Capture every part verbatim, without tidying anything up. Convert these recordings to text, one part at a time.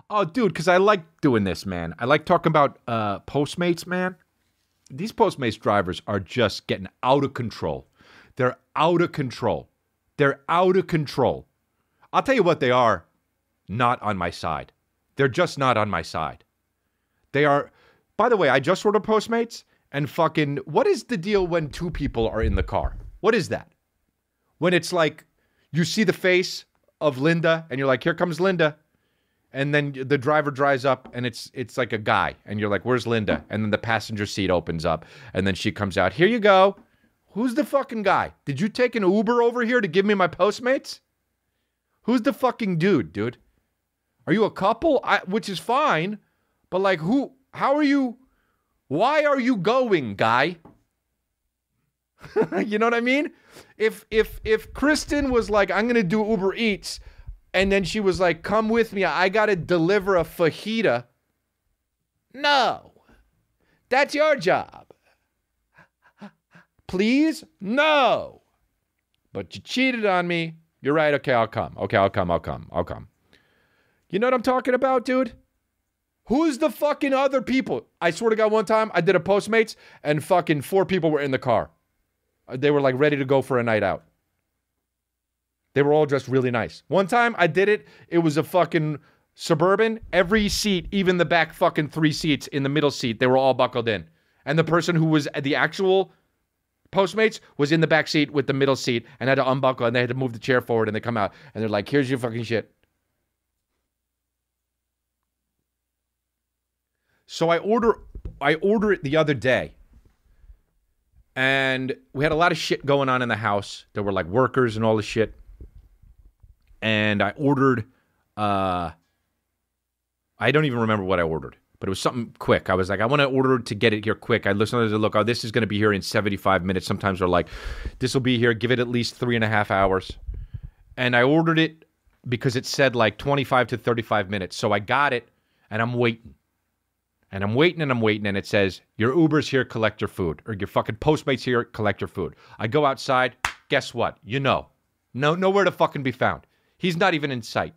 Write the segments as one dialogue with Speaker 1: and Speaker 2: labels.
Speaker 1: Oh, dude, because I like doing this, man. I like talking about uh, Postmates, man. These Postmates drivers are just getting out of control. They're out of control. They're out of control. I'll tell you what they are, not on my side. They're just not on my side. They are, by the way, I just ordered Postmates, and fucking, what is the deal when two people are in the car? What is that? When it's like, you see the face of Linda, and you're like, here comes Linda. And then the driver drives up, and it's it's like a guy. And you're like, where's Linda? And then the passenger seat opens up, and then she comes out. Here you go. Who's the fucking guy? Did you take an Uber over here to give me my Postmates? Who's the fucking dude, dude? Are you a couple? I, which is fine. But like, who? How are you? Why are you going, guy? You know what I mean? If if if Kristen was like, I'm going to do Uber Eats, and then she was like, come with me, I got to deliver a fajita. No. That's your job. Please? No. But you cheated on me. You're right. Okay, I'll come. Okay, I'll come. I'll come. I'll come. You know what I'm talking about, dude? Who's the fucking other people? I swear to God, one time I did a Postmates and fucking four people were in the car. They were like ready to go for a night out. They were all dressed really nice. One time I did it. It was a fucking Suburban. Every seat, even the back fucking three seats in the middle seat, they were all buckled in. And the person who was at the actual Postmates was in the back seat with the middle seat and had to unbuckle, and they had to move the chair forward, and they come out and they're like, here's your fucking shit. So I order I order it the other day. And we had a lot of shit going on in the house. There were like workers and all this shit. And I ordered, uh, I don't even remember what I ordered, but it was something quick. I was like, I want to order to get it here quick. I listened to the look, oh, this is going to be here in seventy-five minutes. Sometimes they're like, this will be here, give it at least three and a half hours. And I ordered it because it said like twenty-five to thirty-five minutes. So I got it, and I'm waiting. And I'm waiting and I'm waiting, and it says, your Uber's here, collect your food. Or your fucking Postmates here, collect your food. I go outside, guess what? You know. No, nowhere to fucking be found. He's not even in sight.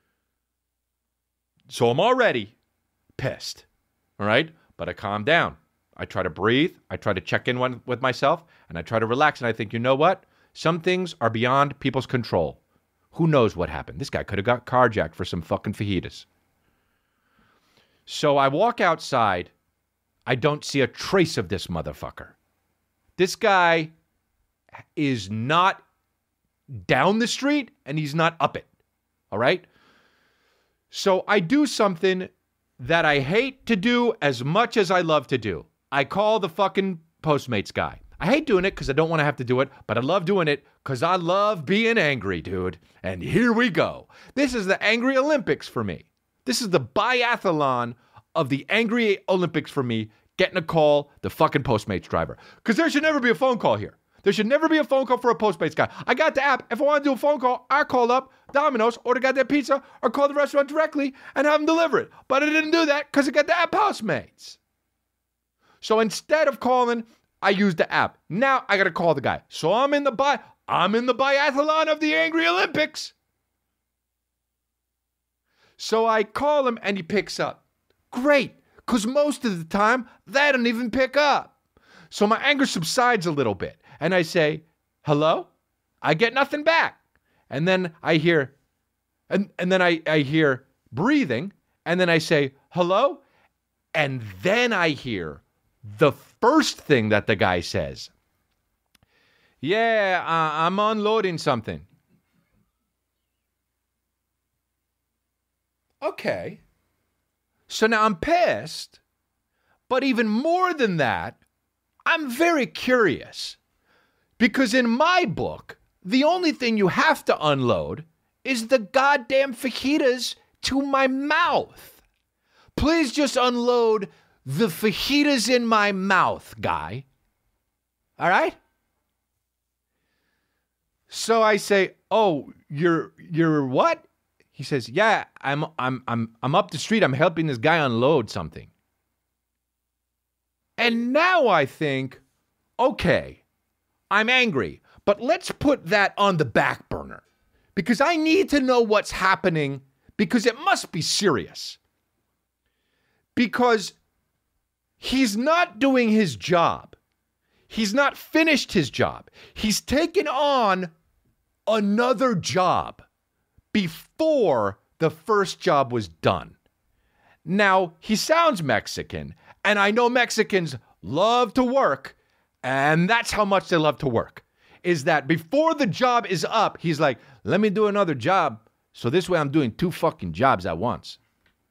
Speaker 1: So I'm already pissed. All right? But I calm down. I try to breathe. I try to check in one, with myself, and I try to relax. And I think, you know what? Some things are beyond people's control. Who knows what happened? This guy could have got carjacked for some fucking fajitas. So I walk outside. I don't see a trace of this motherfucker. This guy is not down the street, and he's not up it. All right? So I do something that I hate to do as much as I love to do. I call the fucking Postmates guy. I hate doing it because I don't want to have to do it, but I love doing it because I love being angry, dude. And here we go. This is the Angry Olympics for me. This is the biathlon of the Angry Olympics for me, getting a call, the fucking Postmates driver. Because there should never be a phone call here. There should never be a phone call for a Postmates guy. I got the app. If I want to do a phone call, I call up Domino's, order got that pizza, or call the restaurant directly and have them deliver it. But I didn't do that because I got the app Postmates. So instead of calling, I used the app. Now I got to call the guy. So I'm in the bi- I'm in the biathlon of the Angry Olympics. So I call him and he picks up. Great, because most of the time, they don't even pick up. So my anger subsides a little bit. And I say, hello? I get nothing back. And then I hear, and, and then I, I hear breathing. And then I say, hello? And then I hear the first thing that the guy says. Yeah, uh, I'm unloading something. Okay. So now I'm pissed, but even more than that, I'm very curious. Because in my book, the only thing you have to unload is the goddamn fajitas to my mouth. Please just unload the fajitas in my mouth, guy. All right? So I say, "Oh, you're you're what?" He says, "Yeah, I'm I'm I'm I'm up the street. I'm helping this guy unload something." And now I think, okay, I'm angry, but let's put that on the back burner because I need to know what's happening because it must be serious. Because he's not doing his job. He's not finished his job. He's taken on another job before the first job was done. Now, he sounds Mexican, and I know Mexicans love to work, and that's how much they love to work, is that before the job is up, he's like, let me do another job, so this way I'm doing two fucking jobs at once.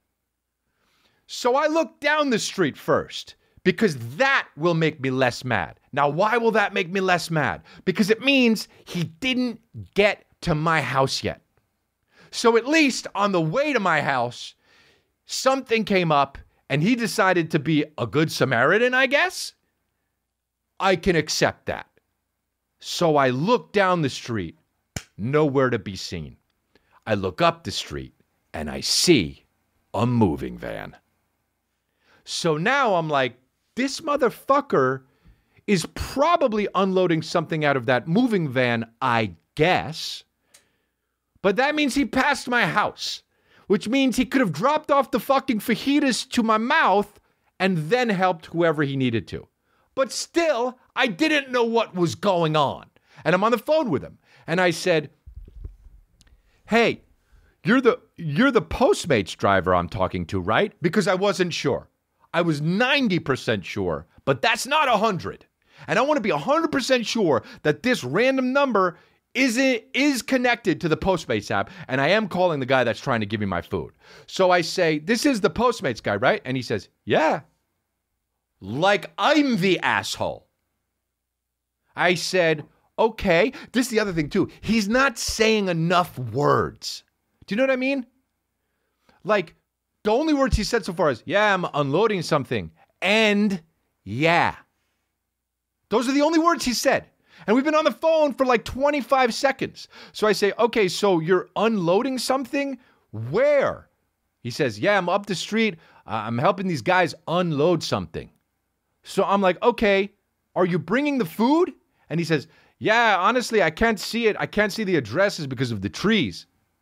Speaker 1: So I look down the street first, because that will make me less mad. Now, why will that make me less mad? Because it means he didn't get to my house yet. So at least on the way to my house, something came up and he decided to be a good Samaritan, I guess. I can accept that. So I look down the street, nowhere to be seen. I look up the street and I see a moving van. So now I'm like, this motherfucker is probably unloading something out of that moving van, I guess. But that means he passed my house, which means he could have dropped off the fucking fajitas to my mouth and then helped whoever he needed to. But still, I didn't know what was going on. And I'm on the phone with him. And I said, hey, you're the you're the Postmates driver I'm talking to, right? Because I wasn't sure. I was ninety percent sure, but that's not one hundred. And I want to be one hundred percent sure that this random number is, is connected to the Postmates app, and I am calling the guy that's trying to give me my food. So I say, this is the Postmates guy, right? And he says, yeah. Like I'm the asshole. I said, okay. This is the other thing, too. He's not saying enough words. Do you know what I mean? Like, the only words he said so far is, yeah, I'm unloading something, and yeah. Those are the only words he said. And we've been on the phone for like twenty-five seconds. So I say, okay, so you're unloading something? Where? He says, yeah, I'm up the street. Uh, I'm helping these guys unload something. So I'm like, okay, are you bringing the food? And he says, yeah, honestly, I can't see it. I can't see the addresses because of the trees.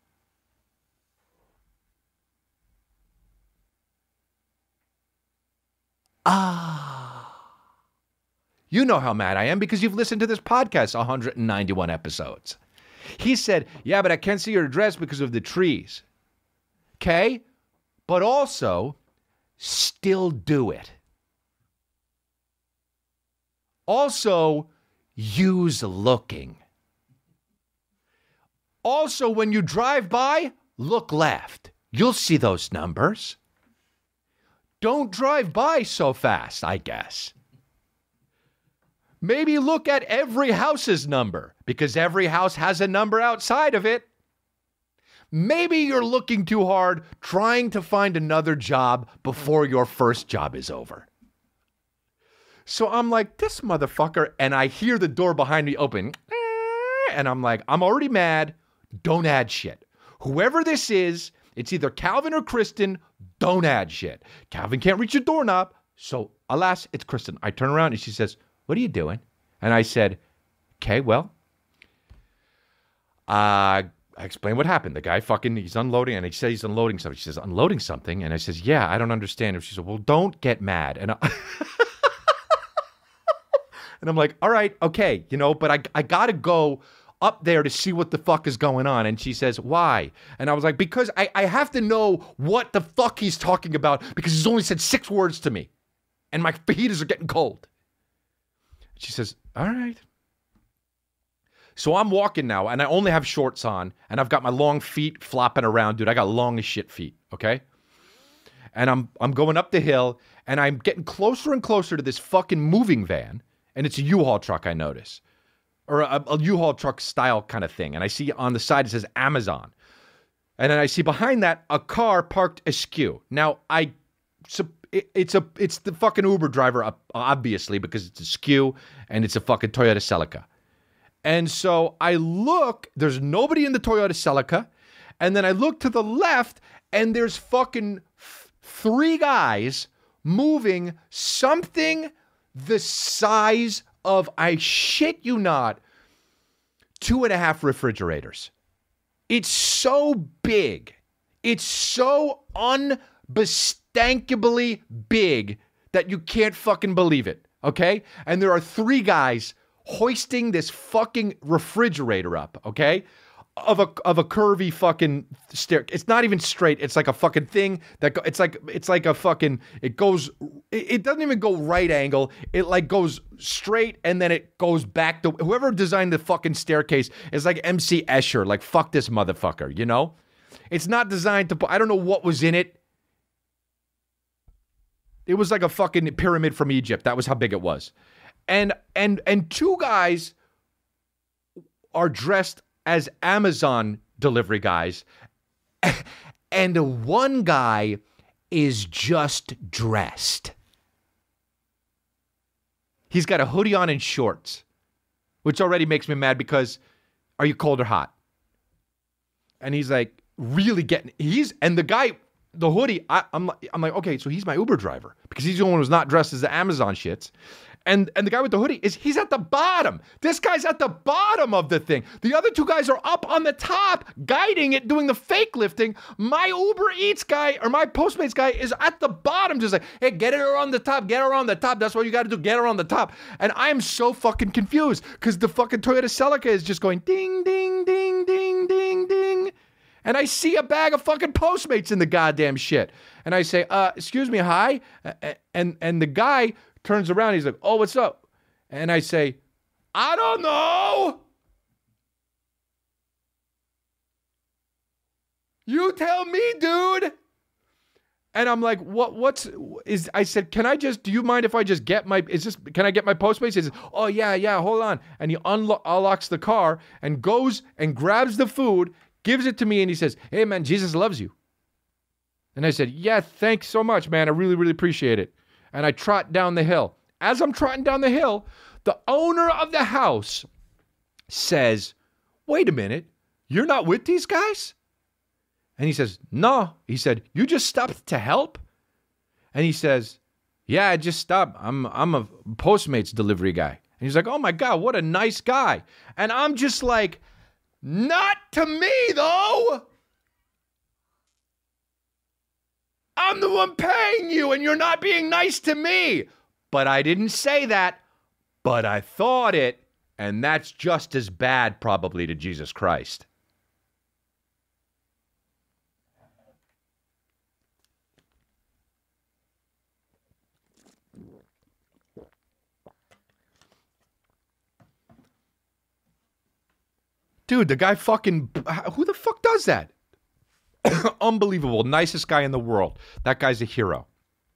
Speaker 1: Ah, you know how mad I am because you've listened to this podcast one hundred ninety-one episodes. He said, yeah, but I can't see your address because of the trees. Okay? But also, still do it. Also, use looking. Also, when you drive by, look left. You'll see those numbers. Don't drive by so fast, I guess. Maybe look at every house's number, because every house has a number outside of it. Maybe you're looking too hard trying to find another job before your first job is over. So I'm like, this motherfucker, and I hear the door behind me open, and I'm like, I'm already mad. Don't add shit. Whoever this is, it's either Calvin or Kristen. Don't add shit. Calvin can't reach your doorknob. So, alas, it's Kristen. I turn around and she says, what are you doing? And I said, okay, well, uh, I explained what happened. The guy fucking, he's unloading, and he says he's unloading something. She says, unloading something? And I says, yeah, I don't understand. And she said, well, don't get mad. And I, and I'm like, all right, okay, you know, but I, I got to go up there to see what the fuck is going on. And she says, why? And I was like, because I, I have to know what the fuck he's talking about, because he's only said six words to me and my fajitas are getting cold. She says, all right. So I'm walking now and I only have shorts on and I've got my long feet flopping around, dude. I got long as shit feet. Okay. And I'm, I'm going up the hill and I'm getting closer and closer to this fucking moving van. And it's a U-Haul truck, I notice. Or a, a U-Haul truck style kind of thing. And I see on the side, it says Amazon. And then I see behind that, a car parked askew. Now, I, it, it's a, it's the fucking Uber driver, obviously, because it's askew, and it's a fucking Toyota Celica. And so I look, there's nobody in the Toyota Celica, and then I look to the left, and there's fucking f- three guys moving something the size of, I shit you not, two and a half refrigerators. It's so big. It's so unbestankably big that you can't fucking believe it, okay? And there are three guys hoisting this fucking refrigerator up, okay? Of a of a curvy fucking stair. It's not even straight. It's like a fucking thing that go, it's like it's like a fucking it goes it, it doesn't even go right angle. It like goes straight and then it goes back to whoever designed the fucking staircase is like M C Escher. Like fuck this motherfucker, you know? It's not designed to I don't know what was in it. It was like a fucking pyramid from Egypt. That was how big it was. And and and two guys are dressed as Amazon delivery guys, and one guy is just dressed. He's got a hoodie on and shorts, which already makes me mad because are you cold or hot? And he's like really getting, he's, and the guy, the hoodie, I, I'm, I'm like, okay, so he's my Uber driver because he's the only one who's not dressed as the Amazon shits. And and the guy with the hoodie is he's at the bottom. This guy's at the bottom of the thing. The other two guys are up on the top, guiding it, doing the fake lifting. My Uber Eats guy or my Postmates guy is at the bottom, just like, hey, get her on the top, get her on the top. That's what you got to do, get her on the top. And I am so fucking confused because the fucking Toyota Celica is just going ding, ding, ding, ding, ding, ding. And I see a bag of fucking Postmates in the goddamn shit. And I say, uh, excuse me, hi. And and the guy turns around, he's like, oh, what's up? And I say, I don't know. You tell me, dude. And I'm like, what, what's, is, I said, can I just, do you mind if I just get my, is this, can I get my Postmates? He says, oh yeah, yeah, hold on. And he unlo- unlocks the car and goes and grabs the food, gives it to me, and he says, hey man, Jesus loves you. And I said, yeah, thanks so much, man. I really, really appreciate it. And I trot down the hill. As I'm trotting down the hill, the owner of the house says, wait a minute, you're not with these guys? And he says, no. He said, you just stopped to help? And he says, yeah, I just stopped. I'm I'm a Postmates delivery guy. And he's like, oh my God, what a nice guy. And I'm just like, not to me though. I'm the one paying you and you're not being nice to me. But I didn't say that, but I thought it. And that's just as bad probably to Jesus Christ. Dude, the guy fucking, who the fuck does that? Unbelievable. Nicest guy in the world. That guy's a hero.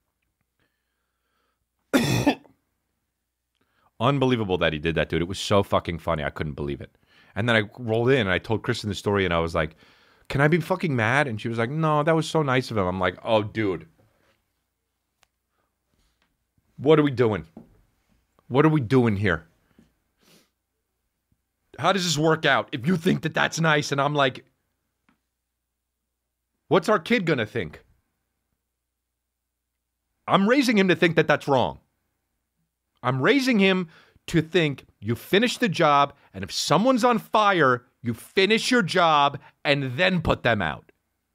Speaker 1: Unbelievable that he did that, dude. It was so fucking funny. I couldn't believe it. And then I rolled in and I told Kristen the story and I was like, can I be fucking mad? And she was like, no, that was so nice of him. I'm like, oh, dude. What are we doing? What are we doing here? How does this work out if you think that that's nice and I'm like, what's our kid going to think? I'm raising him to think that that's wrong. I'm raising him to think you finish the job, and if someone's on fire, you finish your job and then put them out.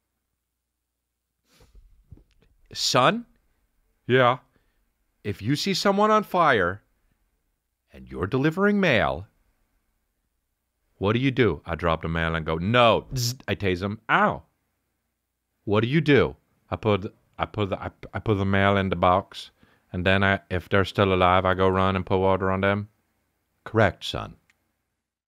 Speaker 1: Son, yeah, if you see someone on fire and you're delivering mail, what do you do? I drop the mail and go, no. I tase him. Ow. What do you do? I put I put the I, I put the mail in the box, and then I, if they're still alive, I go run and put water on them. Correct, son.